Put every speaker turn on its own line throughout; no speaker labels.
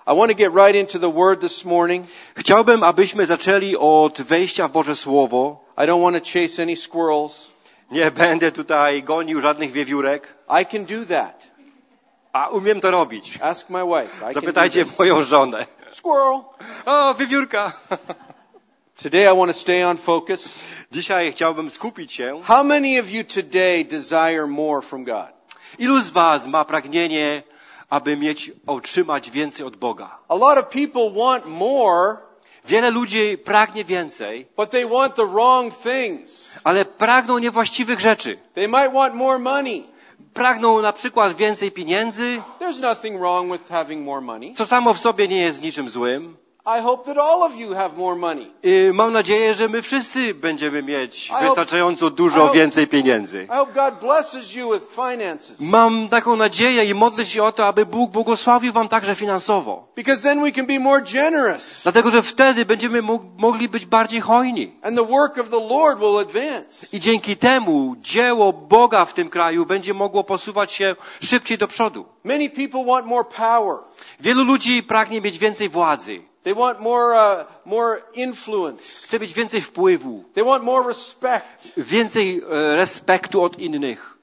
I want to get right into the word this morning.
Chciałbym, abyśmy zaczęli od wejścia w Boże Słowo.
I don't want to chase any squirrels.
Nie będę tutaj gonił żadnych wiewiórek,
I can do that.
a umiem to robić.
Ask my wife. I can do
Zapytajcie
this.
moją żonę.
Squirrel.
O, wiewiórka.
Today I want to stay on focus.
Dzisiaj chciałbym skupić się.
How many of you today desire more from God?
Ilu z was ma pragnienie, aby otrzymać więcej od Boga?
A lot of people want more,
Wiele ludzi pragnie więcej,
but they want the wrong things.
ale pragną niewłaściwych rzeczy.
They might want more money.
Pragną na przykład więcej pieniędzy,
There's nothing wrong with having more money.
co samo w sobie nie jest niczym złym.
I hope that all of you have more money.
Mam nadzieję, że my wszyscy będziemy mieć
hope-
wystarczająco
I
dużo
hope-
więcej pieniędzy.
I hope God blesses you with finances.
Mam taką nadzieję i modlę się o to, aby Bóg błogosławił wam także finansowo.
Because then we can be more generous.
Dlatego, że wtedy będziemy mogli być bardziej hojni.
And the work of the Lord will advance.
I dzięki temu dzieło Boga w tym kraju będzie mogło posuwać się szybciej do przodu.
Many people want more power.
Wielu ludzi pragnie mieć więcej władzy.
They want more influence.
Chce mieć więcej wpływu.
They want more respect.
Więcej respektu od innych.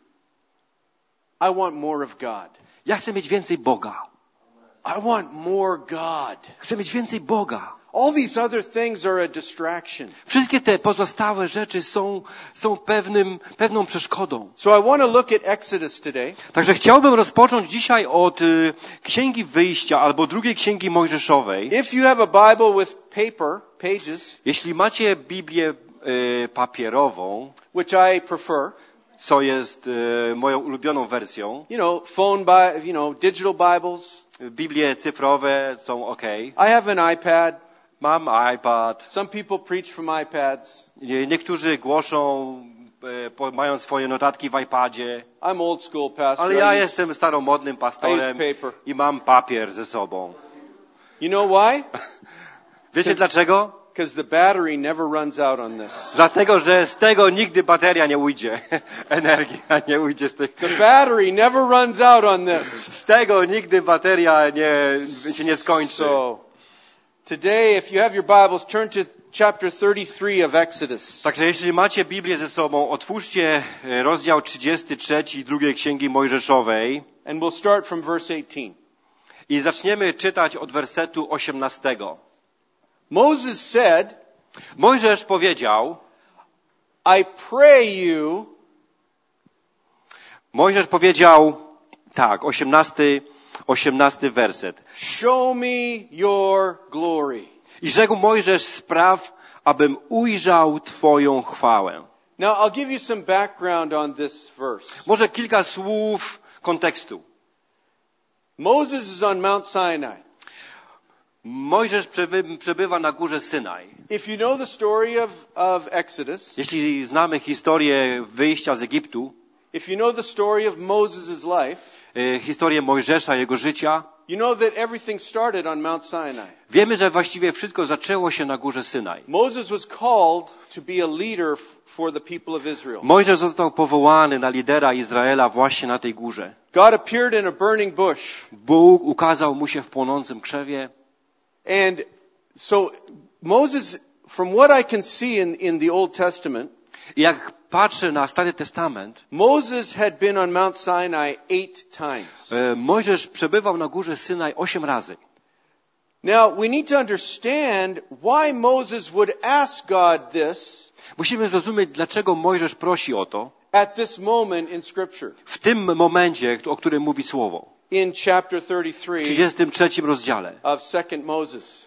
I want more of God.
Ja chcę mieć więcej Boga.
I want more God.
Chcę mieć więcej Boga.
All these other things are a distraction.
Wszystkie te pozostałe rzeczy są pewną przeszkodą.
So I want to look at Exodus today.
Także chciałbym rozpocząć dzisiaj od Księgi Wyjścia albo drugiej Księgi Mojżeszowej.
If you have a Bible with pages,
Jeśli macie Biblię papierową,
which I prefer,
co jest moją ulubioną wersją,
digital Bibles.
Biblie cyfrowe są ok.
I have an iPad.
Mam iPad.
Some people preach from iPads.
Niektórzy głoszą, mają swoje notatki w iPadzie.
I'm old school pastor.
Ale ja jestem staromodnym pastorem
I use paper.
i mam papier ze sobą.
You know why?
Wiecie dlaczego?
Because the battery never runs out on this.
Dlatego, że z tego nigdy bateria nie ujdzie. Energia nie ujdzie z tego.
The battery never runs out on this.
Z tego nigdy bateria się nie skończy.
So, today, if you have your Bibles, turn to chapter 33 of Exodus.
Także jeśli macie Biblię ze sobą, otwórzcie rozdział 33 drugiej Księgi Mojżeszowej
And we'll start from verse 18.
i zaczniemy czytać od wersetu 18.
Moses said,
Mojżesz powiedział,
I pray you,
Mojżesz powiedział, tak, 18 werset.
show me your glory.
I rzekł Mojżesz, spraw, abym ujrzał Twoją chwałę.
Now, I'll give you some background on this verse.
Może kilka słów kontekstu.
Moses is on Mount Sinai.
Mojżesz przebywa na górze Synaj.
If you know the story of Exodus,
Jeśli znamy historię wyjścia z Egiptu,
if you know the story of Moses' life,
historię Mojżesza, jego życia,
you know that everything started on Mount Sinai.
wiemy, że właściwie wszystko zaczęło się na górze Synaj.
Moses was called to be a leader for the people of Israel.
Mojżesz został powołany na lidera Izraela właśnie na tej górze.
God appeared in a burning bush.
Bóg ukazał mu się w płonącym krzewie.
And so Moses, from what I can see in the Old Testament,
I jak patrzę na Stary Testament,
Moses had been on Mount Sinai 8 times.
Mojżesz przebywał na górze Synaj 8 razy.
Now, we need to understand why Moses would ask God this
Musimy zrozumieć, dlaczego Mojżesz prosi o to
at this moment in Scripture.
w tym momencie, o którym mówi Słowo.
In chapter
W
33
33 rozdziale.
of 2 Moses.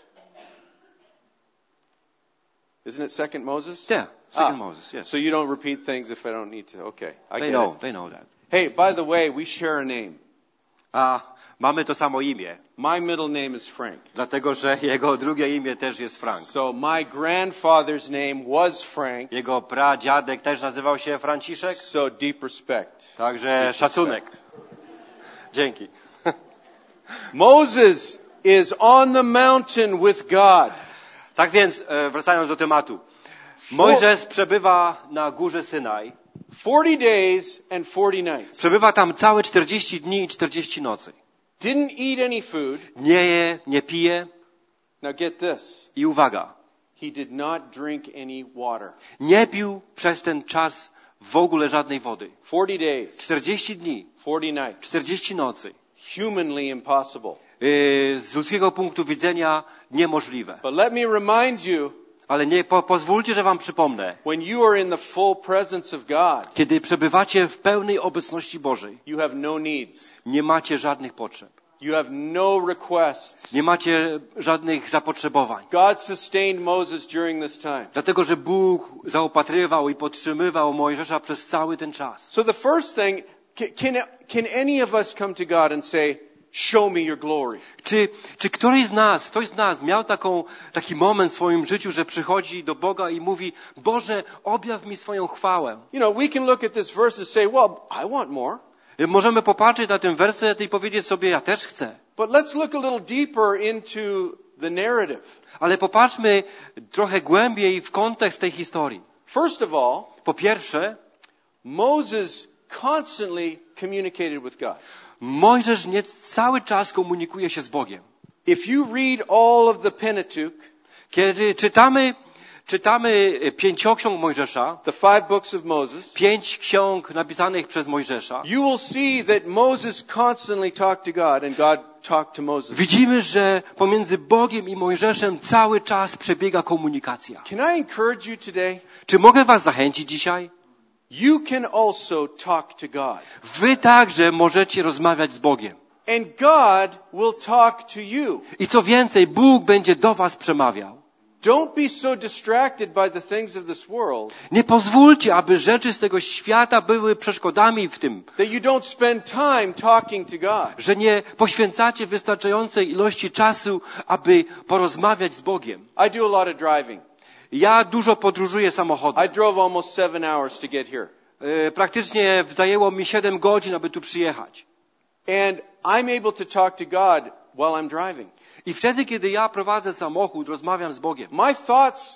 Isn't it 2 Moses?
Yeah, second Moses, yes.
So you don't repeat things if I don't need to. Okay, I
They
get it.
know that.
Hey, by the way, we share a name.
A mamy to samo imię,
My middle name is Frank.
dlatego że jego drugie imię też jest Frank.
So my grandfather's name was Frank.
Jego pradziadek też nazywał się Franciszek,
So deep respect.
także szacunek. Dzięki.
Moses is on the mountain with God.
Tak więc, wracając do tematu. Mojżesz przebywa na górze Synaj.
40 days and 40 nights.
Przebywa tam całe 40 dni i 40 nocy.
didn't eat any food.
Nie je, nie pije.
Now get this.
I uwaga,
He did not drink any water.
nie pił przez ten czas w ogóle żadnej wody.
40 days,
40 dni,
40 nights.
40 nocy.
Humanly impossible.
Z ludzkiego punktu widzenia niemożliwe.
But let me remind you,
Ale pozwólcie, że wam przypomnę.
when you are in the full presence of God,
Kiedy przebywacie w pełnej obecności Bożej,
you have no needs.
nie macie żadnych potrzeb.
You have no requests.
Nie macie żadnych zapotrzebowań.
God sustained Moses during this time.
Dlatego, że Bóg zaopatrywał i podtrzymywał Mojżesza przez cały ten czas.
So the first thing, can any of us come to God and say, show me your glory?
Czy ktoś z nas miał taki moment w swoim życiu, że przychodzi do Boga i mówi, Boże, objaw mi swoją chwałę.
You know, we can look at this verse and say, well, I want more.
Możemy popatrzeć na ten werset i powiedzieć sobie, ja też chcę.
But let's look a little deeper into the narrative.
Ale popatrzmy trochę głębiej w kontekst tej historii.
First of all,
Po pierwsze,
Moses constantly communicated with God.
Mojżesz cały czas komunikuje się z Bogiem.
If you read all of the Pentateuch,
Kiedy czytamy pięcioksiąg Mojżesza,
the 5 books of Moses,
5 ksiąg napisanych przez Mojżesza,
you will see that Moses constantly talked to God and God talked to Moses.
widzimy, że pomiędzy Bogiem i Mojżeszem cały czas przebiega komunikacja.
Can I encourage you today?
Czy mogę was zachęcić dzisiaj?
You can also talk to God.
Wy także możecie rozmawiać z Bogiem.
And God will talk to you.
I co więcej, Bóg będzie do was przemawiał.
Don't be so distracted by the things of this world
Nie pozwólcie, aby rzeczy z tego świata były przeszkodami w tym,
that you don't spend time talking to God.
że nie poświęcacie wystarczającej ilości czasu, aby porozmawiać z Bogiem.
I do a lot of driving.
Ja dużo podróżuję
I
samochodem.
drove almost 7 hours to get here.
Praktycznie zajęło mi 7 godzin, aby tu przyjechać.
And I'm able to talk to God while I'm driving.
I wtedy, kiedy ja prowadzę samochód, rozmawiam z Bogiem.
My thoughts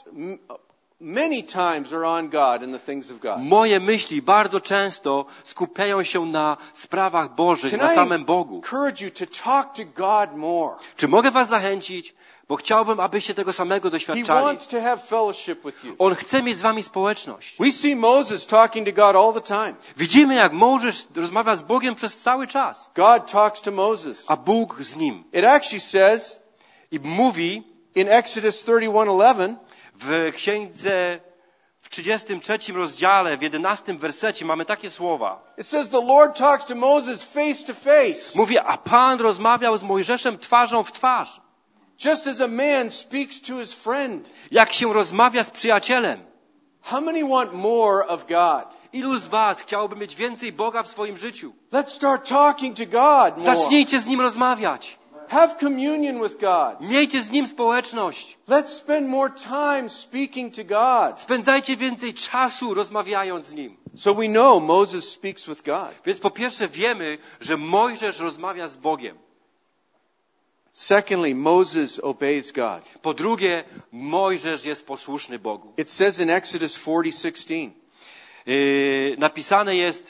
many times are on God and the things of God.
Moje myśli bardzo często skupiają się na sprawach Bożych,
Can
na
I
samym Bogu.
encourage you to talk to God more?
Czy mogę was zachęcić? Bo chciałbym, abyście tego samego
He
doświadczali.
wants to have fellowship with you.
On chce mieć z wami społeczność.
We see Moses talking to God all the time.
Widzimy, jak Mojżesz rozmawia z Bogiem przez cały czas,
God talks to Moses.
a Bóg z nim.
It actually says
I mówi
in Exodus 31:11,
w księdze w 33 rozdziale, w 11 wersecie mamy takie słowa.
it says the Lord talks to Moses face to face,
Mówi, a Pan rozmawiał z Mojżeszem twarzą w twarz.
just as a man speaks to his friend.
Jak się rozmawia z przyjacielem.
How many want more of God?
Ilu z was chciałoby mieć więcej Boga w swoim życiu?
Let's start talking to God more.
Zacznijcie z Nim rozmawiać.
Have communion with God.
Miejcie z Nim społeczność.
Let's spend more time speaking to God.
Spędzajcie więcej czasu rozmawiając z Nim.
So we know Moses speaks with God.
Więc po pierwsze wiemy, że Mojżesz rozmawia z Bogiem.
Secondly, Moses obeys God.
Po drugie, Mojżesz jest posłuszny Bogu.
It says in Exodus 40:16.
Napisane jest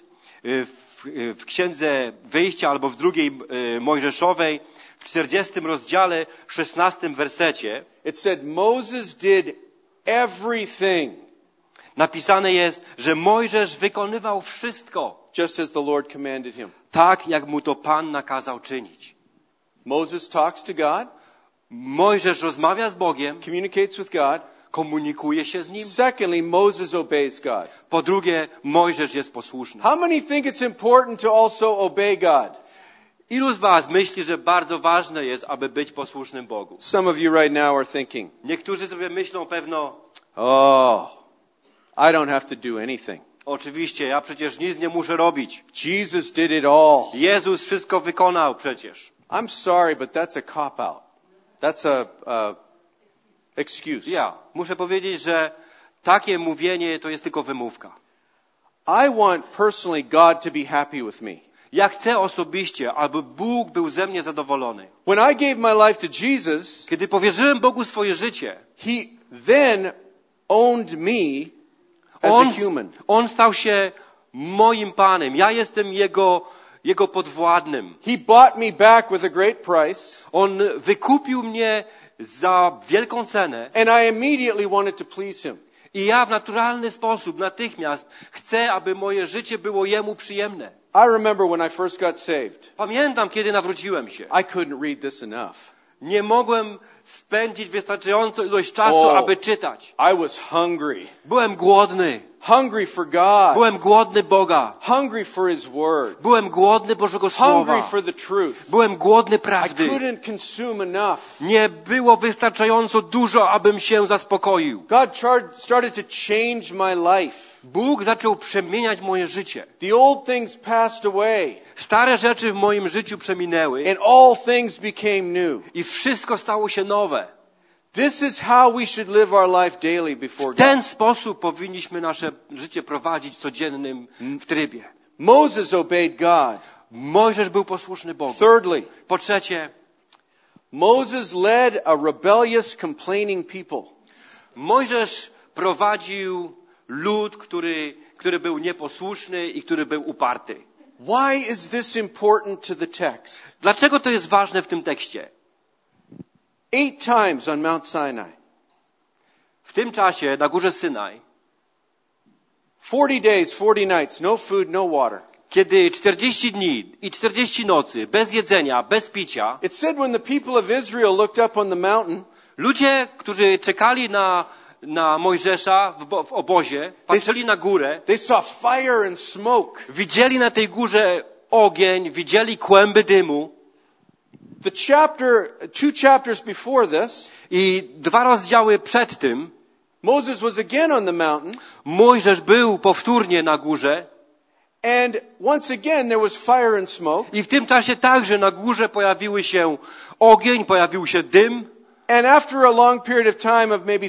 w księdze Wyjścia albo w drugiej Mojżeszowej w 40 rozdziale 16 wersecie.
It said Moses did everything
Napisane jest, że Mojżesz wykonywał wszystko
just as the Lord commanded him.
tak, jak mu to Pan nakazał czynić.
Moses talks to God,
Mojżesz rozmawia z Bogiem,
communicates with God.
komunikuje się z Nim.
Secondly, Moses obeys God.
Po drugie, Mojżesz jest posłuszny.
How many think it's important to also obey God?
Ilu z was myśli, że bardzo ważne jest, aby być posłusznym Bogu?
Some of you right now are thinking,
Niektórzy sobie myślą pewno,
oh, I don't have to do anything.
oczywiście, ja przecież nic nie muszę robić.
Jesus did it all.
Jezus wszystko wykonał przecież.
I'm sorry, but that's a cop-out. That's a excuse.
Ja muszę powiedzieć, że takie mówienie to jest tylko wymówka.
I want personally God to be happy with me.
Ja chcę osobiście, aby Bóg był ze mnie zadowolony.
When I gave my life to Jesus,
Kiedy powierzyłem Bogu swoje życie,
He then owned me as a human.
On stał się moim Panem. Ja jestem Jego podwładnym.
He bought me back with a great price.
On wykupił mnie za wielką cenę
And I immediately wanted to please him.
i ja w naturalny sposób, natychmiast chcę, aby moje życie było Jemu przyjemne.
I remember when I first got saved.
Pamiętam, kiedy nawróciłem się.
I couldn't read this enough.
Nie mogłem spędzić wystarczającą ilość czasu, aby czytać.
I was hungry.
Byłem głodny.
Hungry for God.
Byłem głodny Boga.
Hungry for His Word.
Byłem głodny Bożego
Hungry
Słowa.
for the truth.
Byłem głodny
I
prawdy.
couldn't consume enough.
Nie było wystarczająco dużo, abym się zaspokoił.
God started to change my life.
Bóg zaczął przemieniać moje życie.
The old things passed away.
Stare rzeczy w moim życiu przeminęły
And all things became new.
i wszystko stało się nowe.
This is how we should live our life daily before
W ten
God.
sposób powinniśmy nasze życie prowadzić w codziennym trybie.
Moses obeyed God.
Mojżesz był posłuszny Bogu.
Thirdly,
Po trzecie,
Moses led a rebellious, complaining people.
Mojżesz prowadził lud, który był nieposłuszny i który był uparty.
Why is this important to the text?
Dlaczego to jest ważne w tym tekście?
8 times on Mount Sinai.
W tym czasie na górze Synaj,
40 days, 40 nights, no food, no water.
kiedy 40 dni i 40 nocy, bez jedzenia, bez picia,
It said when the people of Israel looked up on the mountain,
ludzie, którzy czekali na Mojżesza w obozie, patrzyli na górę,
they saw fire and smoke.
widzieli na tej górze ogień, widzieli kłęby dymu
Two chapters before this,
i 2 rozdziały przed tym
Moses was again on the mountain,
Mojżesz był powtórnie na górze
and once again there was fire and smoke.
i w tym czasie także na górze pojawiły się ogień, pojawił się dym
And after a long period of time of maybe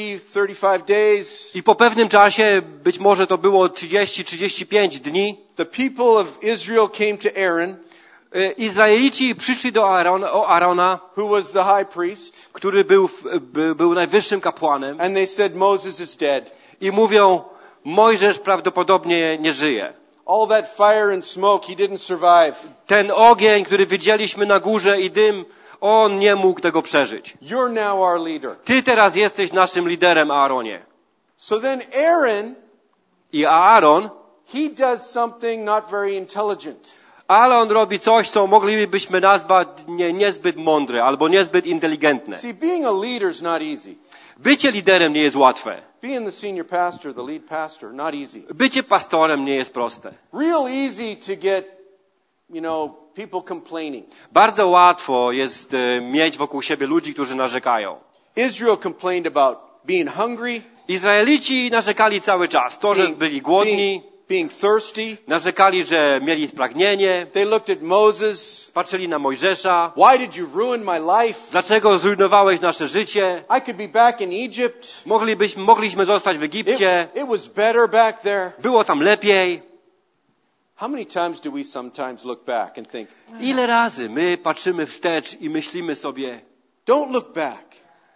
35 days,
i po pewnym czasie, być może to było 30-35 dni,
the people of Israel came to Aaron,
Izraelici przyszli do Aarona,
who was the high priest,
który był najwyższym kapłanem
and they said, Moses is dead.
i mówią, Mojżesz prawdopodobnie nie żyje.
All that fire and smoke, he didn't survive.
Ten ogień, który widzieliśmy na górze i dym, on nie mógł tego przeżyć.
You're now our leader.
Ty teraz jesteś naszym liderem, Aaronie.
So then Aaron,
I Aaron
he does something not very intelligent.
Ale on robi coś, co moglibyśmy nazwać niezbyt mądre albo niezbyt inteligentne.
See, being a leader is not easy.
Bycie liderem nie jest łatwe.
Being the senior pastor, the lead pastor, not easy.
Bycie pastorem nie jest proste.
Real easy to get, people complaining.
Bardzo łatwo jest mieć wokół siebie ludzi, którzy narzekają.
Israel complained about being hungry,
Izraelici narzekali cały czas. To, że byli głodni,
being thirsty.
narzekali, że mieli spragnienie,
They looked at Moses.
patrzyli na Mojżesza.
Why did you ruin my life?
Dlaczego zrujnowałeś nasze życie?
I could be back in Egypt.
Mogliśmy zostać w Egipcie.
It was better back there.
Było tam lepiej.
How many times do we sometimes look back and think,
Ile razy my patrzymy wstecz i myślimy sobie,
don't look back.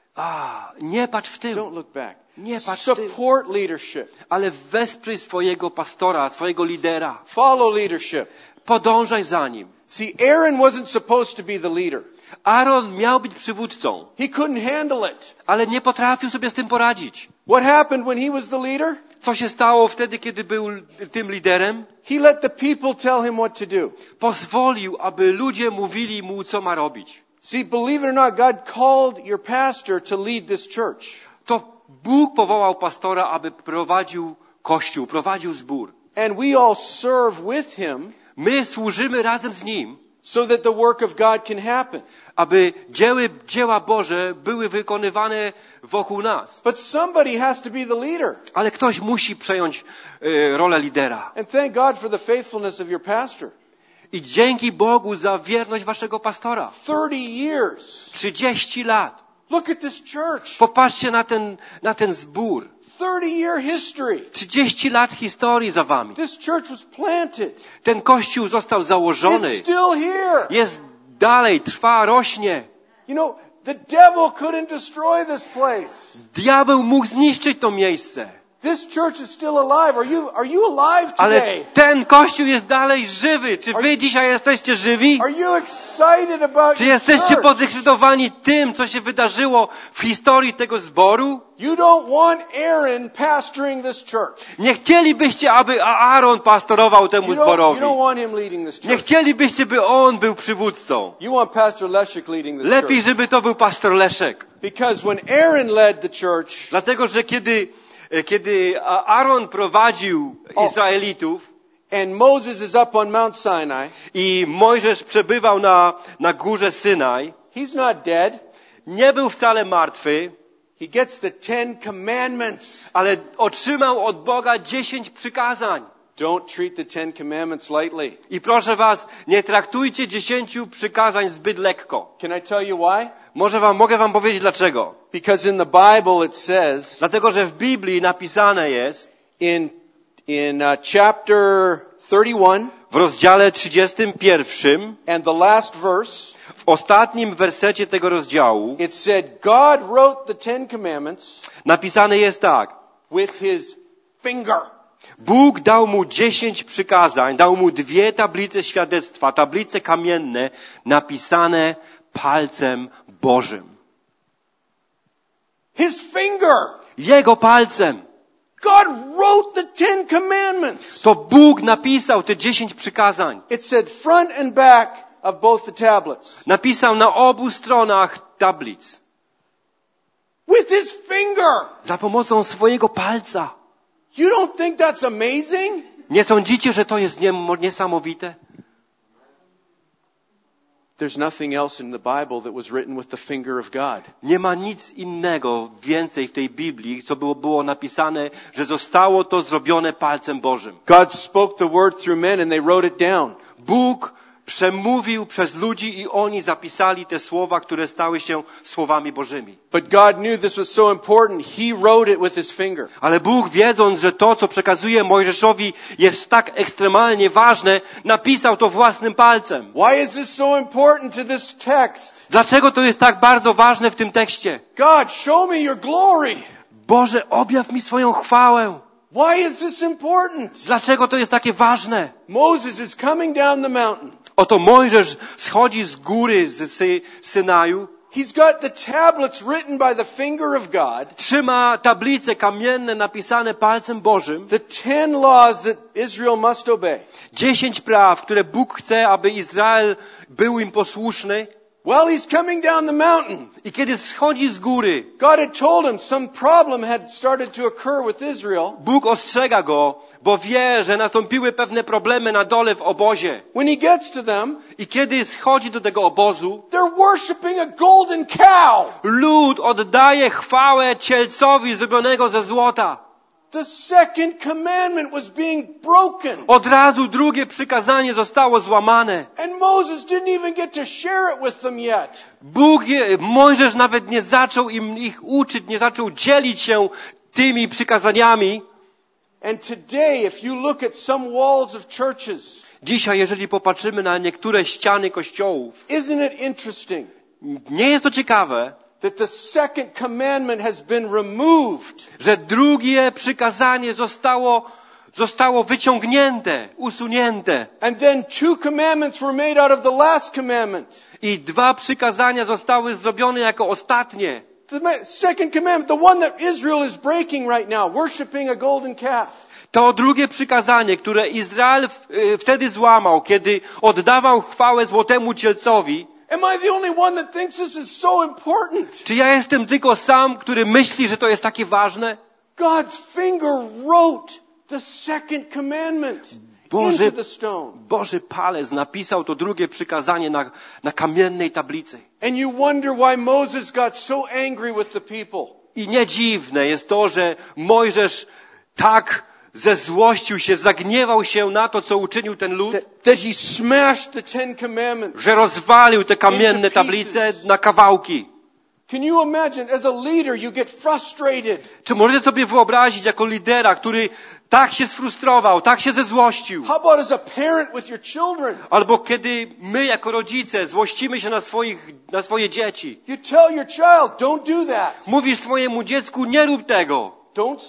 nie patrz w tył,
Don't look back.
nie patrz w tył,
Support leadership.
ale wesprzyj swojego pastora, swojego lidera.
Follow leadership.
Podążaj za nim.
See, Aaron wasn't supposed to be the leader.
Aaron miał być przywódcą,
He couldn't handle it.
ale nie potrafił sobie z tym poradzić.
What happened when he was the leader?
Co się stało wtedy, kiedy był tym liderem?
He let the people tell him what to do.
Pozwolił, aby ludzie mówili mu, co ma robić.
See, believe it or not, God called your pastor to lead this church.
To Bóg powołał pastora, aby prowadził kościół, prowadził zbór.
And we all serve with him
My służymy razem z nim,
so that the work of God can happen.
aby dzieła Boże były wykonywane wokół nas.
But somebody has to be the leader.
Ale ktoś musi przejąć rolę lidera.
And thank God for the faithfulness of your pastor.
I dzięki Bogu za wierność waszego pastora.
30 years.
30 lat.
Look at this church.
Popatrzcie na ten zbór.
30-year history.
30 lat historii za wami.
This church was planted.
Ten kościół został założony.
It's still here.
Jest dalej, trwa, rośnie.
The devil couldn't destroy this place.
Diabeł mógł zniszczyć to miejsce.
This church is still alive. Are you alive
Ale
today?
ten Kościół jest dalej żywy. Czy wy dzisiaj jesteście żywi?
Are you excited about
Czy
your
jesteście
church?
podekscytowani tym, co się wydarzyło w historii tego zboru?
You don't want Aaron pastoring this church.
Nie chcielibyście, aby Aaron pastorował temu
You
zborowi.
don't want him leading this
Nie
church.
chcielibyście, by on był przywódcą.
You want Pastor Leszek leading this
Lepiej,
church.
żeby to był pastor Leszek.
Because when Aaron led the church,
Dlatego, że kiedy Aaron prowadził Izraelitów
and Moses is up on Mount Sinai,
i Mojżesz przebywał na górze Synaj,
he's not dead.
nie był wcale martwy,
He gets the 10 commandments.
ale otrzymał od Boga 10 przykazań.
Don't treat the 10 commandments lightly.
I proszę was, nie traktujcie 10 przykazań zbyt lekko.
Can I tell you why?
Mogę wam powiedzieć dlaczego.
Because in the Bible it says
Dlatego, że w Biblii napisane jest
in chapter 31
w rozdziale 31,
and the last verse,
w ostatnim wersecie tego rozdziału,
it said God wrote the 10 commandments
napisane jest tak.
with his finger.
Bóg dał mu 10 przykazań, dał mu 2 tablice świadectwa, tablice kamienne, napisane palcem Bożym.
His finger.
Jego palcem.
God wrote the 10 commandments.
To Bóg napisał te 10 przykazań.
It said front and back of both the tablets.
Napisał na obu stronach tablic.
With his finger.
Za pomocą swojego palca.
You don't think that's amazing?
Nie sądzicie, że to jest niesamowite?
There's nothing else in the Bible that was written with the finger of God.
Nie ma nic innego więcej w tej Biblii, co było napisane, że zostało to zrobione palcem Bożym.
God spoke the word through men and they wrote it down.
Bóg przemówił przez ludzi i oni zapisali te słowa, które stały się słowami Bożymi.
But God knew this was so important, He wrote it with His finger.
Ale Bóg, wiedząc, że to, co przekazuje Mojżeszowi, jest tak ekstremalnie ważne, napisał to własnym palcem.
Why is this so important to this text?
Dlaczego to jest tak bardzo ważne w tym tekście?
God, show me your glory.
Boże, objaw mi swoją chwałę.
Why is this important?
Dlaczego to jest takie ważne?
Moses is coming down the mountain.
Oto Mojżesz schodzi z góry z Synaju.
He's got the tablets written by the finger of God.
Trzyma tablice kamienne napisane palcem Bożym.
The 10 laws that Israel must obey.
10 praw, które Bóg chce, aby Izrael był im posłuszny.
Well, he's coming down the mountain.
I kiedy schodzi z góry,
God had told him some problem had started to occur with Israel.
Bóg ostrzega go, bo wie, że nastąpiły pewne problemy na dole w obozie.
When he gets to them,
I kiedy schodzi do tego obozu,
they're worshiping a golden cow.
lud oddaje chwałę cielcowi zrobionego ze złota.
The second commandment was being broken.
Od razu drugie przykazanie zostało złamane.
And Moses didn't even get to share it with them yet.
Mojżesz nawet nie zaczął ich uczyć, nie zaczął dzielić się tymi przykazaniami.
And today, if you look at some walls of churches,
Dzisiaj, jeżeli popatrzymy na niektóre ściany kościołów,
isn't it interesting
nie jest to ciekawe,
that the second commandment has been removed?
że drugie przykazanie zostało wyciągnięte, usunięte.
And then 2 commandments were made out of the last commandment.
I 2 przykazania zostały zrobione jako ostatnie.
The second commandment, the one that Israel is breaking right now, worshiping a golden calf.
To drugie przykazanie, które Izrael wtedy złamał, kiedy oddawał chwałę złotemu cielcowi.
Am I the only one that thinks this is so important?
Czy ja jestem tylko sam, który myśli, że to jest takie ważne?
God's finger wrote the second commandment into the stone.
Boży palec napisał to drugie przykazanie na kamiennej tablicy.
And you wonder why Moses got so angry with the people.
I nie dziwne jest to, że Mojżesz tak zezłościł się, zagniewał się na to, co uczynił ten lud,
That he smashed the 10 commandments.
że rozwalił te kamienne tablice na kawałki.
Can you imagine, as a leader, you get frustrated.
Czy możecie sobie wyobrazić jako lidera, który tak się sfrustrował, tak się zezłościł?
How about as a parent with your children?
Albo kiedy my jako rodzice złościmy się na swoje dzieci.
You tell your child, don't do that.
Mówisz swojemu dziecku, nie rób tego.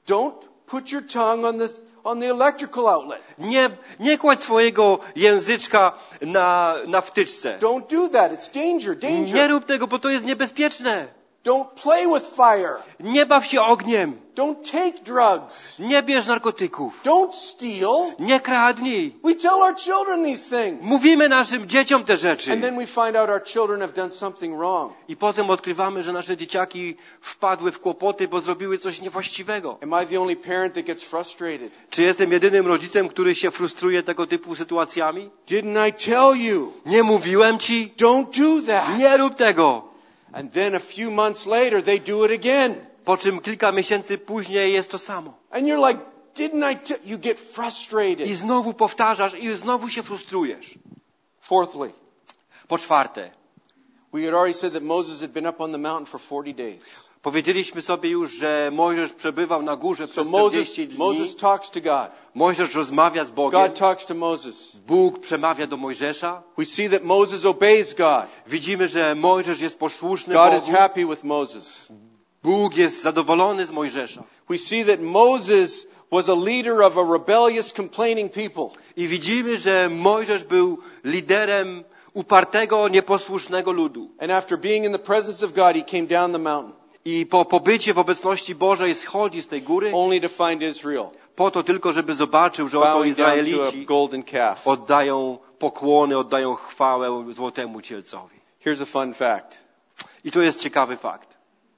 Don't put your tongue on the electrical outlet.
Nie kładź swojego języczka na wtyczce.
Don't do that. It's danger.
Nie rób tego, bo to jest niebezpieczne.
Don't play with fire.
Nie baw się ogniem.
Don't take drugs.
Nie bierz narkotyków.
Don't steal.
Nie kradnij.
We tell our children these things.
Mówimy naszym dzieciom te rzeczy.
And then we find out our children have done something wrong.
I potem odkrywamy, że nasze dzieciaki wpadły w kłopoty, bo zrobiły coś niewłaściwego.
Am I the only parent that gets frustrated?
Czy jestem jedynym rodzicem, który się frustruje tego typu sytuacjami?
Didn't I tell you?
Nie mówiłem ci?
Don't do that.
Nie rób tego.
And then a few months later, they do it again.
Po czym kilka miesięcy później jest to samo.
And you're like, didn't I you get frustrated.
I znowu powtarzasz i znowu się frustrujesz.
Fourthly,
Po czwarte,
we had already said that Moses had been up on the mountain for 40 days.
powiedzieliśmy sobie już, że Mojżesz przebywał na górze
So
przez 40 dni.
Moses talks to God.
Mojżesz rozmawia z Bogiem.
God talks to Moses.
Bóg przemawia do Mojżesza.
We see that Moses obeys God.
Widzimy, że Mojżesz jest posłuszny
God is
Bogu.
happy with Moses.
Bóg jest zadowolony z Mojżesza.
We see that Moses was a leader of a rebellious, complaining people.
I widzimy, że Mojżesz był liderem upartego, nieposłusznego ludu.
And after being in the presence of God, he came down the mountain,
I po pobycie w obecności Bożej schodzi z tej góry
only to find Israel
po to tylko, żeby zobaczył, że oto
bowing down to a
Izraelici
golden calf.
oddają pokłony, oddają chwałę złotemu cielcowi.
Here's a fun fact.
I to jest ciekawy fakt.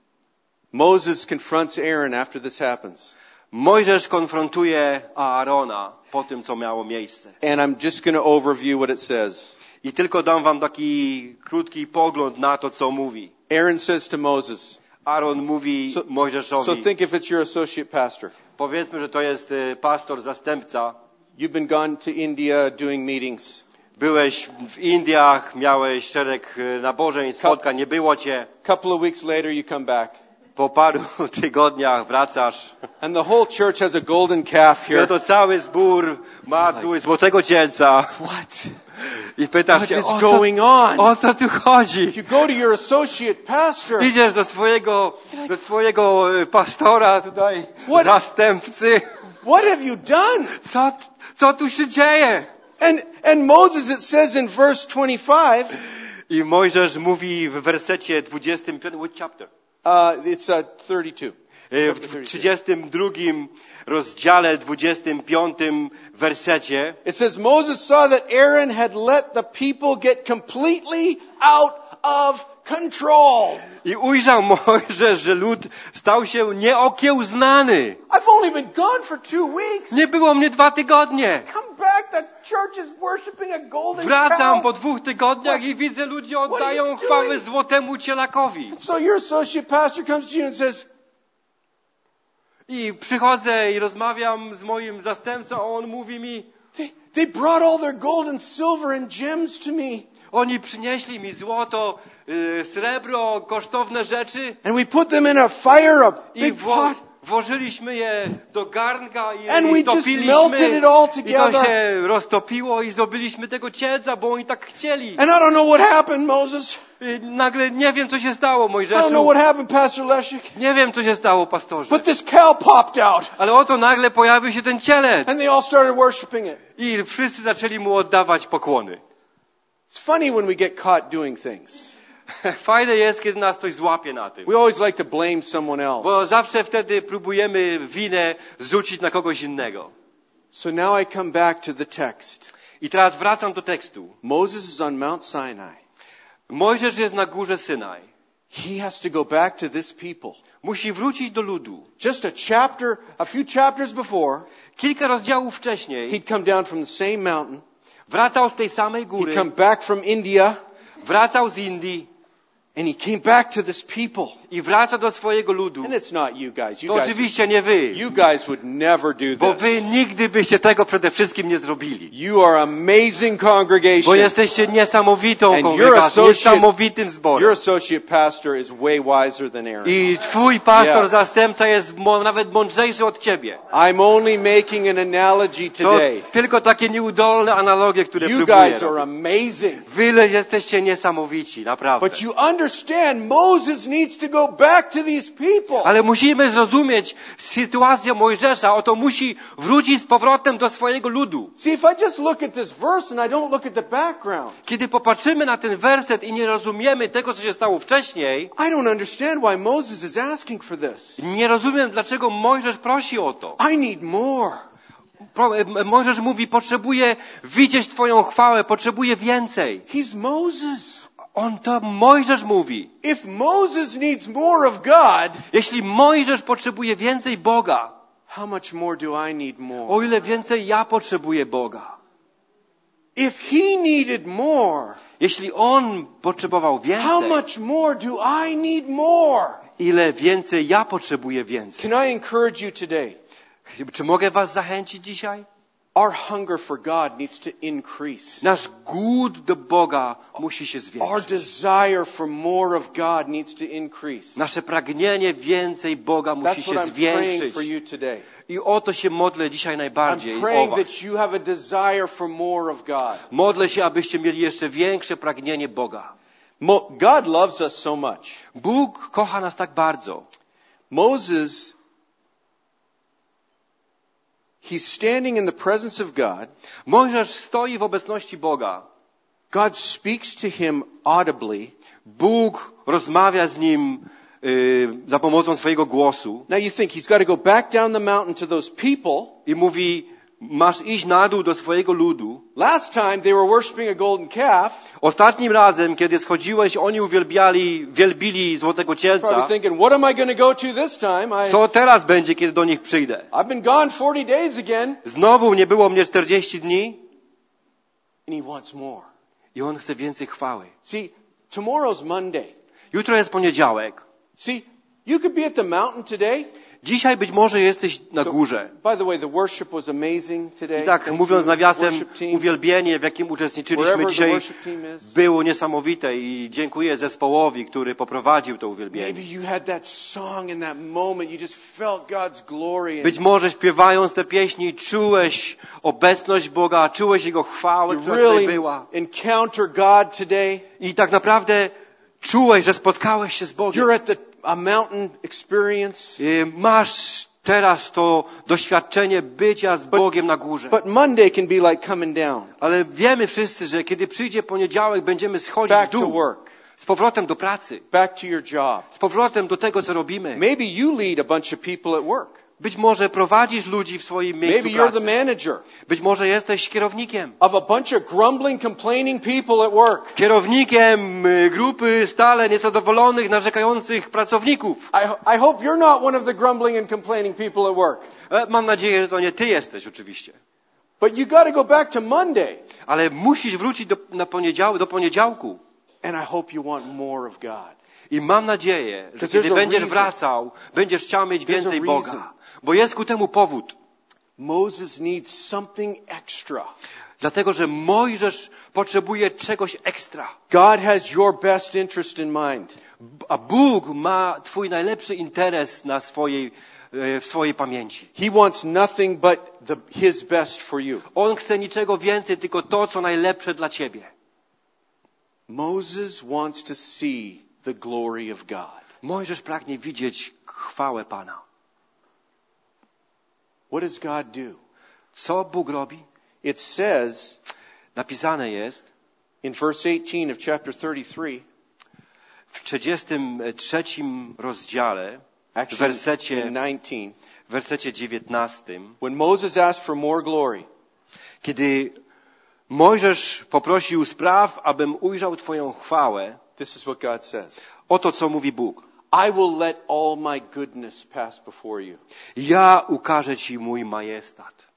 Moses confronts Aaron after this happens.
Mojżesz konfrontuje Aarona po tym, co miało miejsce.
And I'm just going to overview what it says.
I tylko dam wam taki krótki pogląd na to, co mówi.
Aaron says to Moses,
Aaron mówi
so
Mojżeszowi,
think if it's your associate pastor.
powiedzmy, że to jest pastor, zastępca.
You've been gone to India doing meetings.
Byłeś w Indiach, miałeś szereg nabożeń, spotkań, nie było cię.
Couple of weeks later, you come back.
Po paru tygodniach wracasz.
And the whole church has a golden calf
No
here.
to cały zbór ma tu złotego cielca.
What?
I pytasz
What
się,
is going on?
o co tu chodzi?
You go to your associate pastor.
Idziesz do swojego pastora tutaj,
What?
zastępcy.
What have you done?
Co tu się dzieje?
And Moses, it says in verse 25,
I Mojżesz mówi w wersecie 25, which chapter?
it's 32.
W 32 rozdziale, 25 wersecie.
It says, Moses saw that Aaron had let the people get completely out of control.
I ujrzał Mojżesz, że lud stał się nieokiełznany.
I've only been gone for 2 weeks.
Nie było mnie 2 tygodnie.
Come back, the church is worshiping a golden
Wracam
cow.
po 2 tygodniach i widzę, ludzie oddają chwałę złotemu cielakowi.
So your associate pastor comes to you and says,
I przychodzę i rozmawiam z moim zastępcą, a on mówi mi,
they brought all their gold and silver and gems to me.
oni przynieśli mi złoto, srebro, kosztowne rzeczy
And we put them in a fire, a
i
big pot.
włożyliśmy je do garnka
And we
i
just
stopiliśmy
melted it all
i to
together.
się roztopiło i zdobyliśmy tego cielca, bo oni tak chcieli.
And I don't know what happened, Moses.
I nagle nie wiem, co się stało,
I don't know
Mojżeszu.
what happened, Pastor Leszek.
Nie wiem, co się stało, pastorze.
But this cow popped out.
Ale oto nagle pojawił się ten cielec.
And they all started worshiping it.
I wszyscy zaczęli mu oddawać pokłony.
It's funny when we get caught doing things.
Fajne jest, kiedy nas ktoś złapie na tym.
We always like to blame someone
Bo
else.
zawsze wtedy próbujemy winę zrzucić na kogoś innego.
So now I come back to the text.
I teraz wracam do tekstu.
Moses is on Mount Sinai.
Mojżesz jest na górze Synaj.
He has to go back to this people.
Musi wrócić do ludu.
Just a few chapters before,
Kilka rozdziałów wcześniej
he'd come down from the same mountain.
wracał z tej samej
He'd
góry,
come back from India.
wracał z Indii
And he came back to this people.
i wraca do swojego ludu.
And it's not you guys.
To oczywiście nie wy,
You guys would never do
bo
this.
wy nigdy byście tego przede wszystkim nie zrobili.
You are amazing
Bo
congregation.
jesteście niesamowitą
And your
kongregacją,
associate-
niesamowitym
Your
zborem.
associate pastor is way wiser than Aaron.
I twój pastor,
Yes.
zastępca jest nawet mądrzejszy od ciebie.
I'm only making an analogy
To
today.
tylko takie nieudolne analogie, które
You
próbuję
guys are
robić.
amazing.
Wy jesteście niesamowici, naprawdę.
But you understand understand Moses needs to go back to these people.
Ale musimy zrozumieć sytuację Mojżesza. Oto musi wrócić z powrotem do swojego ludu.
See, if I just look at this verse and I don't look at the background,
Kiedy popatrzymy na ten werset i nie rozumiemy tego, co się stało wcześniej,
I don't understand why Moses is asking for this.
nie rozumiem, dlaczego Mojżesz prosi o to.
I need more.
Mojżesz mówi, potrzebuję widzieć Twoją chwałę, potrzebuję więcej.
He's Moses.
To Mojżesz mówi.
If Moses needs more of God,
Jeśli Mojżesz potrzebuje więcej Boga,
how much more do I need more?
o ile więcej ja potrzebuję Boga.
If he needed more,
Jeśli on potrzebował
how
więcej,
much more do I need more?
ile więcej ja potrzebuję więcej.
Can I encourage you today?
Czy mogę was zachęcić dzisiaj?
Our hunger for God needs to increase.
Nasz głód do Boga musi się
Our
zwiększyć.
desire for more of God needs to increase.
Nasze pragnienie więcej Boga musi
That's
się
what I'm praying
zwiększyć.
for you today.
I o to się modlę dzisiaj najbardziej
I'm
o
praying
was.
that you have a desire for more of God.
Modlę się, abyście mieli jeszcze większe pragnienie Boga.
God loves us so much.
Bóg kocha nas tak bardzo.
Moses, he's standing in the presence of God.
Mojżesz stoi w obecności Boga.
God speaks to him audibly.
Bóg rozmawia z nim za pomocą swojego głosu
Now you think he's got to go back down the mountain to those people.
i mówi, masz iść na dół do swojego ludu.
Last time they were worshiping a golden calf.
Ostatnim razem, kiedy schodziłeś, oni wielbili złotego
Probably
cielca.
thinking, what am I going to go to this time?
Co teraz będzie, kiedy do nich przyjdę?
I've been gone 40 days again.
Znowu nie było mnie 40 dni
And he wants more.
i on chce więcej chwały.
See, tomorrow's Monday.
Jutro jest poniedziałek.
See, you could be at the mountain today.
Dzisiaj być może jesteś na górze.
By the way, the worship was amazing today.
I tak,
Thank
mówiąc
you,
nawiasem,
worship team.
uwielbienie, w jakim uczestniczyliśmy
Wherever the
dzisiaj,
worship team is.
było niesamowite i dziękuję zespołowi, który poprowadził to
Maybe
uwielbienie.
you had that song in that moment. You just felt God's glory.
Być może śpiewając te pieśni czułeś obecność Boga, czułeś Jego chwałę,
You
która tutaj
really
była.
encounter God today.
I tak naprawdę czułeś, że spotkałeś się z Bogiem.
You're at a mountain experience.
Masz teraz to doświadczenie bycia z Bogiem na górze.
But Monday can be like coming down.
Ale wiemy wszyscy, że kiedy przyjdzie poniedziałek, będziemy schodzić w
Back to
dół.
work.
Z powrotem do pracy.
Back to your job.
Z powrotem do tego, co robimy.
Maybe you lead a bunch of people at work.
Być może prowadzisz ludzi w swoim miejscu
Maybe you're the
pracy.
manager
Być może jesteś kierownikiem.
of a bunch of grumbling, complaining people at work.
Kierownikiem grupy stale niezadowolonych, narzekających pracowników.
I hope you're not one of the grumbling and complaining people at work.
Mam nadzieję, że to nie ty jesteś oczywiście.
But you got to go back to Monday.
Ale musisz wrócić do poniedziałku.
And I hope you want more of God.
I mam nadzieję, że kiedy będziesz wracał, będziesz chciał mieć więcej Boga. Bo jest ku temu powód.
Moses needs something extra.
Dlatego, że Mojżesz potrzebuje czegoś ekstra.
God has your best interest in mind.
A Bóg ma twój najlepszy interes w swojej pamięci.
He wants nothing but His best for you.
On chce niczego więcej, tylko to, co najlepsze dla ciebie.
Moses wants to see the glory of God.
Mojżesz pragnie widzieć chwałę Pana.
What does God do?
Co Bóg robi?
It says
Napisane jest
in verse 18 of chapter 33,
w 33 rozdziale, w
actually in
wersecie 19,
when Moses asked for more glory,
kiedy Mojżesz poprosił spraw, abym ujrzał Twoją chwałę,
this is what God says.
oto co mówi Bóg.
I will let all my goodness pass before you.
Ja ukażę Ci mój majestat.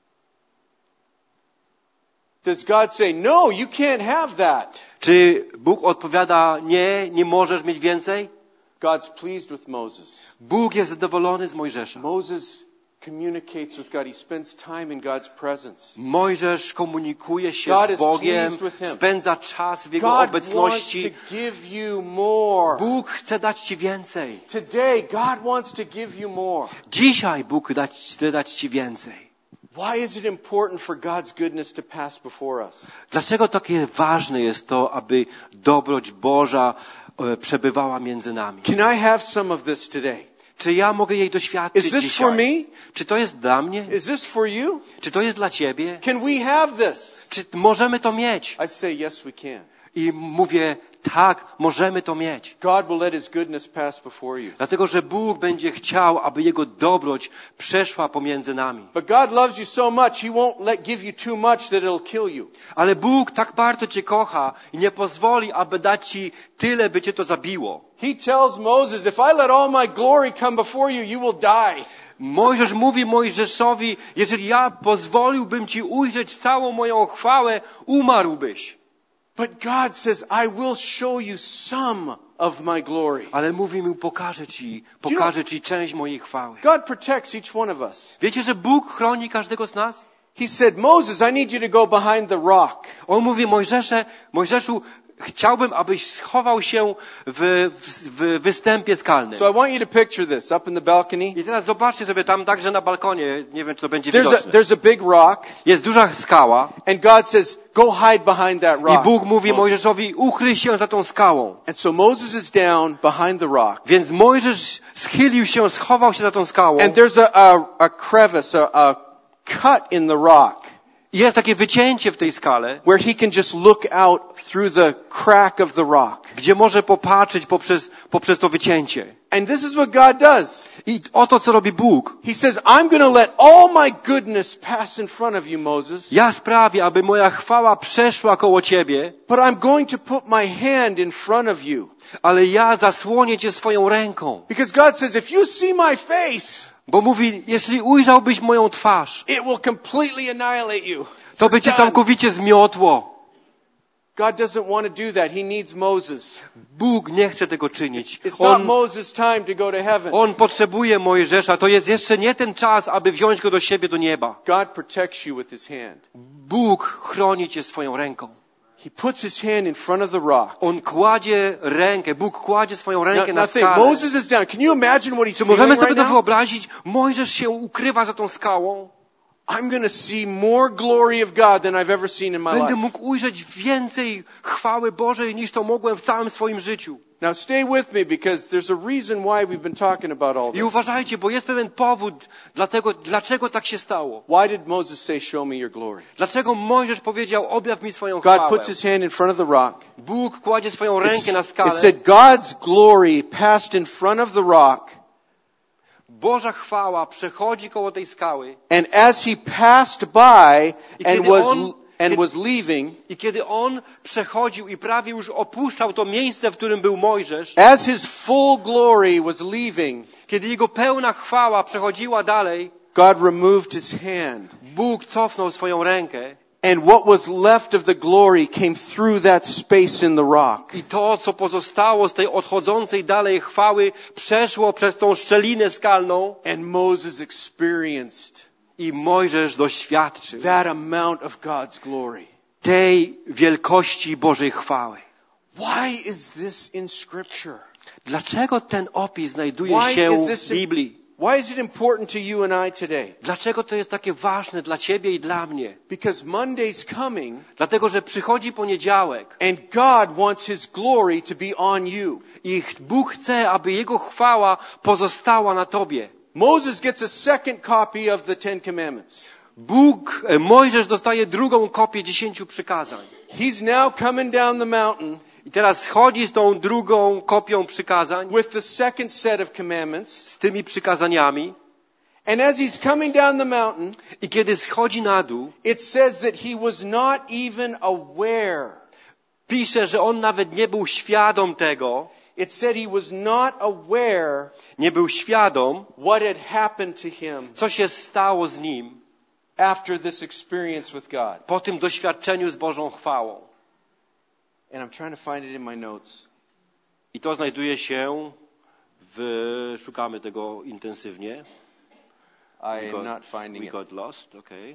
Does God say, no, you can't have that?
Czy Bóg odpowiada, nie możesz mieć więcej?
God's pleased with Moses.
Bóg jest zadowolony z Mojżesza.
Moses communicates with God. He spends time in God's presence.
Mojżesz komunikuje się
God
z
is
Bogiem,
pleased with him.
spędza czas w Jego
God wants
obecności.
to give you more.
Bóg chce dać Ci więcej.
Today, God wants to give you more.
Dzisiaj Bóg chce dać Ci więcej.
Why is it important for God's goodness to pass before us?
Dlaczego takie ważne jest to, aby dobroć Boża przebywała między nami.
Can I have some of this today?
Czy ja mogę jej doświadczyć
Is this for
dzisiaj?
me?
Czy to jest dla mnie?
Is this for you?
Czy to jest dla ciebie?
Can we have this?
Czy możemy to mieć?
I say, yes, we can.
I mówię, tak, możemy to mieć.
God will let His goodness pass before you.
Dlatego, że Bóg będzie chciał, aby Jego dobroć przeszła pomiędzy nami.
But God loves you so much, He won't give you too much that it'll kill you.
Ale Bóg tak bardzo Cię kocha i nie pozwoli, aby dać Ci tyle, by Cię to zabiło.
He tells Moses, if I let all my glory come before you, you will die.
Mojżesz mówi Mojżeszowi, jeżeli ja pozwoliłbym Ci ujrzeć całą moją chwałę, umarłbyś.
But God says, I will show you some of my glory.
Ale mówi mu, pokażę Ci część mojej chwały.
God protects each one of us.
Wiecie, że Bóg chroni każdego z nas?
He said, Moses, I need you to go behind the rock.
On mówi, Mojżeszu, chciałbym, abyś schował się w występie skalnym.
So I want you to picture this up in the balcony.
I teraz zobaczcie sobie tam także na balkonie, nie wiem, czy to będzie widoczne.
There's a big rock.
Jest duża skała
And God says, go hide behind that
i
rock.
Bóg mówi Mojżeszowi, ukryj się za tą skałą.
And so Moses is down behind the rock.
Więc Mojżesz schylił się, schował się za tą skałą.
And there's a crevice, a cut in the rock.
I jest takie wycięcie w tej skale,
where he can just look out through the crack of the rock.
gdzie może popatrzeć poprzez to wycięcie.
And this is what God does.
I oto, co robi Bóg.
He says, I'm going to let all my goodness pass in front of you, Moses.
Ja sprawię, aby moja chwała przeszła koło ciebie,
But I'm going to put my hand in front of you.
ale ja zasłonię cię swoją ręką.
Because God says, if you see my face,
Bo mówi, jeśli ujrzałbyś moją twarz,
it will completely annihilate you.
to by cię całkowicie zmiotło.
God doesn't want to do that. He needs Moses.
Bóg nie chce tego czynić.
It's not Moses' time to go to heaven.
On potrzebuje Mojżesza. To jest jeszcze nie ten czas, aby wziąć go do siebie, do nieba.
God protects you with His hand.
Bóg chroni cię swoją ręką.
He puts His hand in front of the rock.
On kładzie rękę, Bóg kładzie swoją rękę na
Now think,
skalę.
Moses is down. Can you imagine what he's
Czy
feeling
możemy sobie
right
to
now?
wyobrazić? Mojżesz się ukrywa za tą skałą.
I'm going to see more glory of God than I've ever seen in my
Będę
life.
mógł ujrzeć więcej chwały Bożej, niż to mogłem w całym swoim życiu.
Now stay with me because there's a reason why we've been talking about all
I
this.
uważajcie, bo jest pewien powód, dlaczego tak się stało.
Why did Moses say, show me your glory?
Dlaczego Mojżesz powiedział, objaw mi swoją
God
chwałę.
puts His hand in front of the rock.
Bóg kładzie swoją rękę na
It
skalę.
said God's glory passed in front of the rock.
Boża chwała przechodzi koło tej skały.
And as He passed by and
kiedy
was leaving,
I kiedy on przechodził i prawie już opuszczał to miejsce, w którym był Mojżesz,
as His full glory was leaving,
kiedy jego pełna chwała przechodziła dalej,
God removed His hand.
Bóg cofnął swoją rękę
And what was left of the glory came through that space in the rock.
i to, co pozostało z tej odchodzącej dalej chwały, przeszło przez tą szczelinę skalną
And Moses experienced
i Mojżesz doświadczył
that amount of God's glory.
tej wielkości Bożej chwały.
Why is this in Scripture?
Dlaczego ten opis znajduje
Why
się
is this
w Biblii?
Why is it important to you and I today?
Dlaczego to jest takie ważne dla ciebie i dla mnie?
Because Monday's coming
Dlatego, że przychodzi poniedziałek
and God wants His glory to be on you.
i Bóg chce, aby Jego chwała pozostała na tobie.
Moses gets a second copy of the Ten Commandments.
Mojżesz dostaje drugą kopię 10 przykazań.
He's now coming down the mountain
I teraz schodzi z tą drugą kopią przykazań,
with the second set of commandments.
z tymi przykazaniami.
And as he's coming down the mountain,
I kiedy schodzi na dół,
it says that he was not even aware.
pisze, że on nawet nie był świadom tego,
It said he was not aware
nie był świadom,
what had happened to him
co się stało z nim
after this experience with God.
po tym doświadczeniu z Bożą chwałą.
And I'm trying to find it in my notes.
I to znajduje się szukamy tego intensywnie.
I am not finding
We
it.
got lost, okay.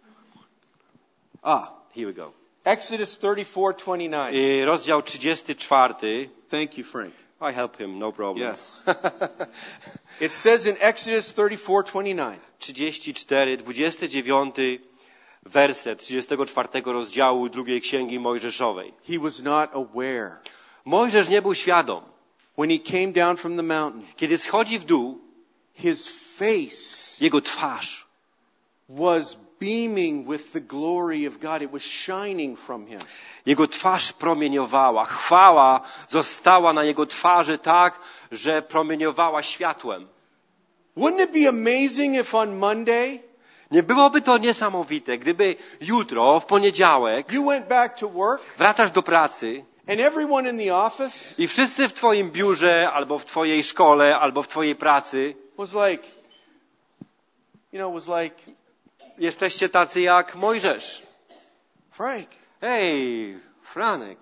Here we go.
Exodus 34:29.
Rozdział 34.
Thank you, Frank.
I help him, no problem.
Yes. It says in Exodus 34:29.
34, 29 werset 34 rozdziału drugiej Księgi Mojżeszowej.
He was not aware.
Mojżesz nie był świadom.
When he came down from the mountain,
Kiedy schodzi w dół,
his face
jego twarz
was beaming with the glory of God. It was shining from him.
Jego twarz promieniowała. Chwała została na jego twarzy tak, że promieniowała światłem.
Wouldn't it be amazing if on Monday
Nie byłoby to niesamowite, gdyby jutro, w poniedziałek,
you went back to work
wracasz do pracy
and everyone in the office
i wszyscy w twoim biurze, albo w twojej szkole, albo w twojej pracy
was like, was like,
jesteście tacy jak Mojżesz.
Frank,
Hej, Franek,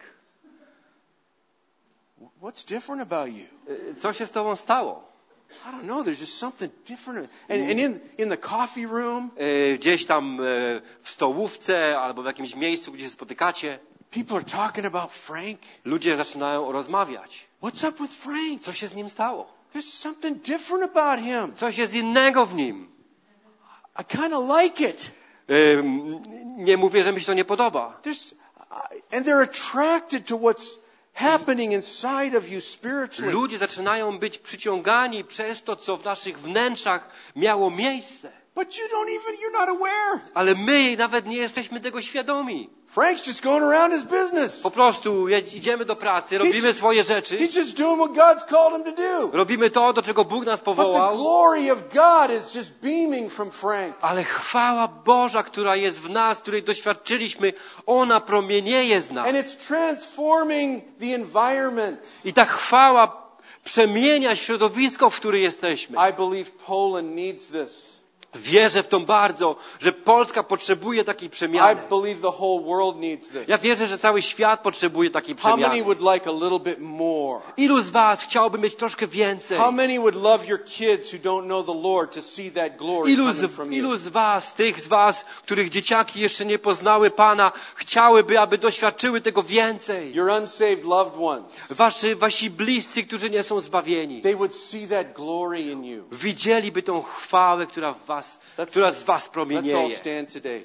what's different about you?
co się z tobą stało?
I don't know, there's just something different. And in the coffee room,
Gdzieś tam w stołówce, albo w jakimś miejscu, gdzie się spotykacie,
people are talking about Frank.
ludzie zaczynają rozmawiać.
What's up with Frank?
Co się z nim stało?
There's something different about him.
Coś jest innego w nim.
I kind of like it.
Nie mówię, że mi się to nie podoba.
And they're attracted to what's happening inside of you spiritually.
Ludzie zaczynają być przyciągani przez to, co w naszych wnętrzach miało miejsce.
But you're not aware.
Ale my nawet nie jesteśmy tego świadomi.
Frank's just going around his business.
Po prostu idziemy do pracy, robimy swoje rzeczy.
He's just doing what God's called him to do.
Robimy to, do czego Bóg nas
But the
powołał.
glory of God is just beaming from Frank.
Ale chwała Boża, która jest w nas, której doświadczyliśmy, ona promienieje z nas.
And it's transforming the environment.
I ta chwała przemienia środowisko, w którym jesteśmy.
I believe Poland needs this.
Wierzę w to bardzo, że Polska potrzebuje takiej
I
przemiany.
believe the whole world needs this.
Ja wierzę, że cały świat potrzebuje takiej
How many
przemiany.
would like a little bit more?
Ilu z was chciałoby mieć troszkę więcej?
How many would love your kids who don't know the Lord to see that glory coming from you?
Ilu z was, tych z was, których dzieciaki jeszcze nie poznały Pana, chciałyby, aby doświadczyły tego więcej?
Your unsaved loved ones.
Wasi bliscy, którzy nie są zbawieni.
They would see that glory in you.
Widzieliby tą chwałę, która z was
Let's all
promienieje.
stand today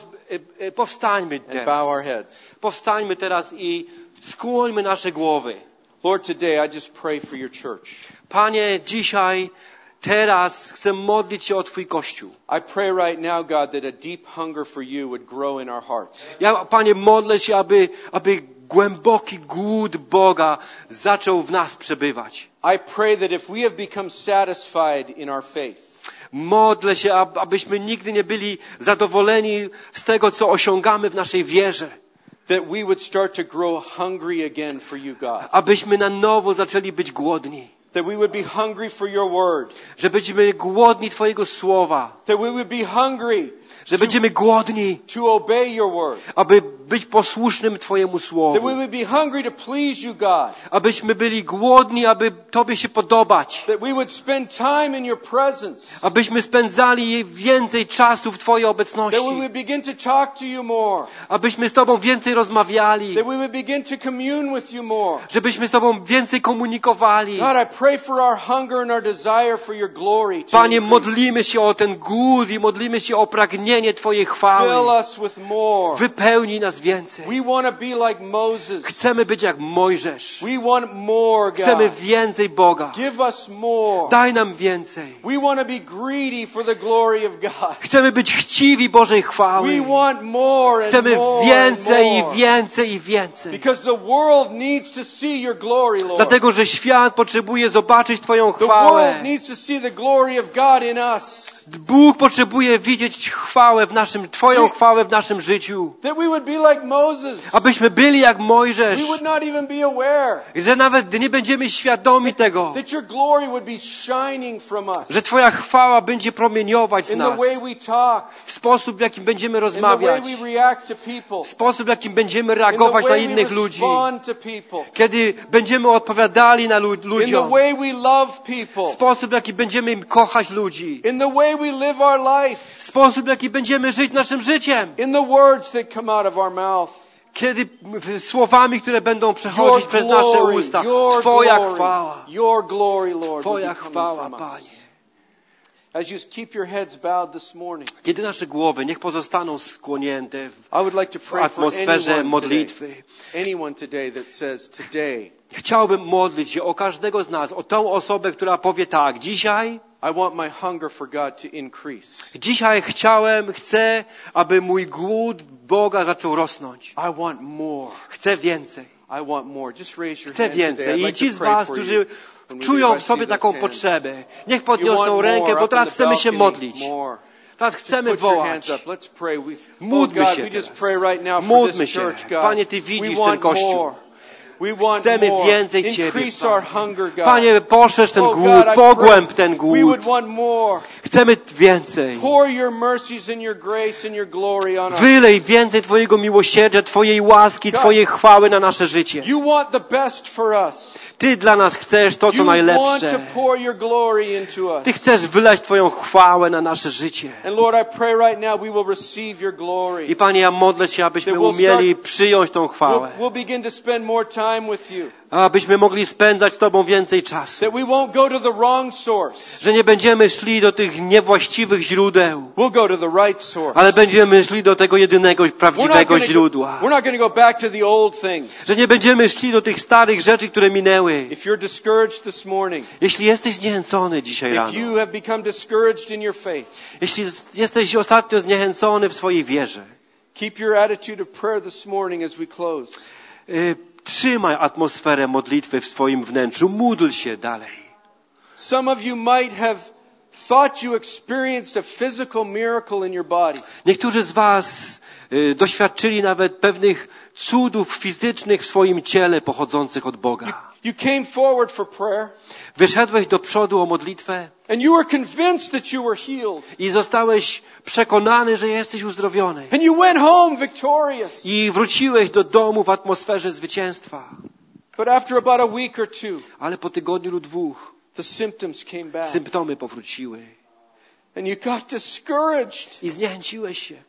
Powstańmy
and bow
teraz.
our heads.
Powstańmy teraz i skłońmy nasze głowy.
Lord, today I just pray for your church.
Panie, dzisiaj, teraz chcę modlić się o Twój Kościół.
I pray right now, God, that a deep hunger for you would grow in our hearts.
Ja, Panie, modlę się, aby głęboki głód Boga zaczął w nas przebywać.
I pray that if we have become satisfied in our faith,
Modlę się, abyśmy nigdy nie byli zadowoleni z tego, co osiągamy w naszej wierze.
that we would start to grow hungry again for you, God.
Abyśmy na nowo zaczęli być głodni.
That we would be hungry for your word.
Że będziemy głodni Twojego słowa.
That we would be hungry
Że będziemy głodni,
to obey your word.
aby być posłusznym Twojemu
That we
słowu.
would be hungry to please you, God.
Abyśmy byli głodni, aby Tobie się podobać.
That we would spend time in your presence.
Abyśmy spędzali więcej czasu w Twojej
That we
obecności.
would begin to talk to you more.
Abyśmy z Tobą więcej rozmawiali.
That we would begin to commune with you more.
Żebyśmy z Tobą więcej komunikowali.
God, I pray for our hunger and our desire for your glory. to
Panie,
increase.
modlimy się o ten głód i modlimy się o pragnienie Twojej
Fill
chwały.
us with more.
Wypełnij nas więcej.
We want to be like Moses.
Chcemy być jak Mojżesz.
We want more,
Chcemy
God.
więcej Boga.
Give us more.
Daj nam więcej.
We want to be greedy for the glory of God.
Chcemy być chciwi Bożej chwały.
We want more and
Chcemy
more
więcej i
and more.
więcej i więcej.
Because the world needs to see your glory, Lord.
Dlatego, że świat potrzebuje zobaczyć Twoją
The
chwałę.
world needs to see the glory of God in us.
Bóg potrzebuje widzieć chwałę Twoją chwałę w naszym życiu.
That we would be like Moses.
Abyśmy byli jak Mojżesz.
We would not even be aware.
Że nawet nie będziemy świadomi tego.
That your glory would be shining from us.
Że Twoja chwała będzie promieniować z
In the
nas.
way we talk.
W sposób, w jakim będziemy
In the way
rozmawiać.
we react to people.
W sposób, w jakim będziemy
In the
reagować na
way we
innych ludzi.
respond to people.
Kiedy będziemy odpowiadali na
In the
ludziom.
way we love people.
Sposób, w jaki będziemy kochać ludzi.
In the way we live our life.
Sposób, w jaki będziemy żyć naszym życiem.
In the words that come out of our mouth.
Kiedy słowami, które będą przechodzić przez nasze usta. Twoja chwała.
Your glory, Lord.
Twoja
will be coming
chwała,
from us.
Panie.
As you keep your heads bowed this morning,
Kiedy nasze głowy niech pozostaną skłonięte
I would like to
w
pray for
atmosferze
anyone
modlitwy.
today that says, today
Chciałbym modlić się o każdego z nas, o tą osobę, która powie tak, dzisiaj
I want my hunger for God to increase.
Dzisiaj chcę, aby mój głód Boga zaczął rosnąć.
I want more.
Chcę więcej.
I want more. Just raise your
Chcę
hand today.
więcej.
I'd
I
like
ci
to
z
pray
was,
for
którzy
you. When we
czują
leave,
w
I
sobie
see
taką
those hands.
potrzebę, niech
You
podniosą
want
rękę,
more
bo
up
teraz
in the
chcemy się
balcony.
modlić.
More.
Teraz
Just
chcemy
put your
wołać.
hands up. Let's pray.
Módlmy
God,
się
we just
teraz.
pray right now for
Módlmy
this
się.
church, God.
Panie, Ty
We
widzisz ten
want
Kościół.
more. We want
Chcemy
more.
więcej Ciebie,
Increase our
Panie.
hunger, God.
Panie, poszerz ten
Oh,
głód,
God, I
pogłęb
pray
ten
we
głód.
would want more.
Chcemy więcej.
Pour your mercies and your grace and your glory on us.
Wylej więcej Twojego miłosierdzia, Twojej łaski,
God.
Twojej chwały na nasze życie.
You want the best for us.
Ty dla nas chcesz to, co
You want
najlepsze.
to pour your glory into us.
Ty chcesz wylać Twoją chwałę na nasze życie.
And Lord, I pray right now we will receive your glory.
I Panie, ja modlę się, abyśmy
That we'll
umieli przyjąć tą chwałę.
We'll begin to spend more time with you.
Abyśmy mogli spędzać z Tobą więcej czasu.
That we won't go to the wrong source.
Że nie będziemy szli do tych niewłaściwych źródeł,
We'll go to the right source.
ale będziemy szli do tego jedynego, prawdziwego źródła.
We're not going to go back to the old things.
Że nie będziemy szli do tych starych rzeczy, które minęły.
If you're discouraged this morning,
Jeśli jesteś zniechęcony dzisiaj
if
rano,
you have become discouraged in your faith,
jeśli jesteś ostatnio zniechęcony w swojej wierze,
keep your attitude of prayer this morning as we close.
trzymaj atmosferę modlitwy w swoim wnętrzu, módl się dalej.
Some of you might have thought you experienced a physical miracle in your body.
Niektórzy z was doświadczyli nawet pewnych cudów fizycznych w swoim ciele pochodzących od Boga.
You came forward for prayer,
Wyszedłeś do przodu o modlitwę
and you were convinced that you were healed.
i zostałeś przekonany, że jesteś uzdrowiony.
And you went home victorious.
I wróciłeś do domu w atmosferze zwycięstwa.
But after about a week or two,
Ale po tygodniu lub dwóch
the symptoms came back.
symptomy powróciły
And you got discouraged.
i zniechęciłeś się.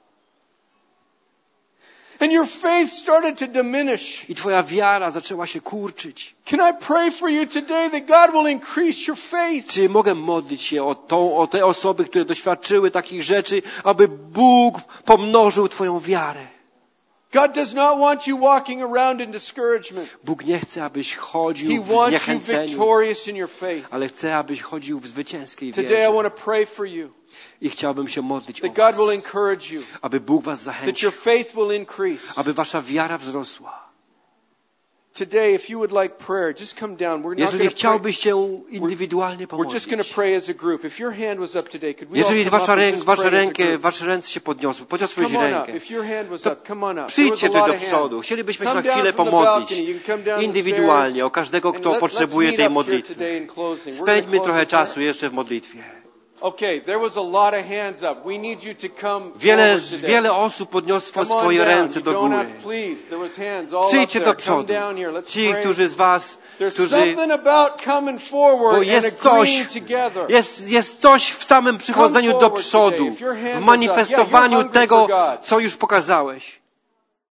And your faith started to diminish.
I twoja wiara zaczęła się kurczyć.
Can I pray for you today that God will increase your faith?
Czy mogę modlić się o te osoby, które doświadczyły takich rzeczy, aby Bóg pomnożył twoją wiarę?
God does not want you walking around in discouragement.
Bóg nie chce, abyś
He
chodził w
wants you
zniechęceniu,
victorious in your faith.
ale chce, abyś chodził w zwycięskiej
Today I
wierze.
want to pray for you
I chciałbym się modlić o
that God will
was,
encourage you,
aby Bóg was
that
zachęcił,
your faith will increase.
aby wasza wiara wzrosła.
Today, if you would like prayer, just come down. We're not
Jeżeli
going to pray.
chciałbyś się indywidualnie
We're just going to
pomodlić,
pray as a group. If your hand was up today, could we all
jeżeli
come up and just pray as a group?
wasze ręce się podniosły, podniosłeś
Come on up.
rękę,
If your hand was
to
up, come on up. There was
przyjdźcie
a
tutaj
lot
do
of
przodu.
hands.
Chcielibyśmy się
Come
na
down
chwilę
from the
pomodlić
balcony. You can come down the
indywidualnie
stairs.
o każdego,
And
kto
let's
potrzebuje
meet
tej
up here
modlitwy.
today in closing. We're gonna
Spędźmy
close
trochę
in prayer.
czasu jeszcze w modlitwie.
Okay, there was a lot of hands up. We need you to come forward today.
Wiele osób podniosło
Come on
swoje
down.
ręce
You
do
don't
góry.
have, please. There was hands all up
Przyjdźcie
there.
do
Come
przodu.
down here. Let's
Ci,
pray.
którzy z was,
There's
którzy...
something about coming forward
Bo
and
jest
agreeing
coś,
together.
jest coś w samym przychodzeniu do przodu, w manifestowaniu tego, co już pokazałeś.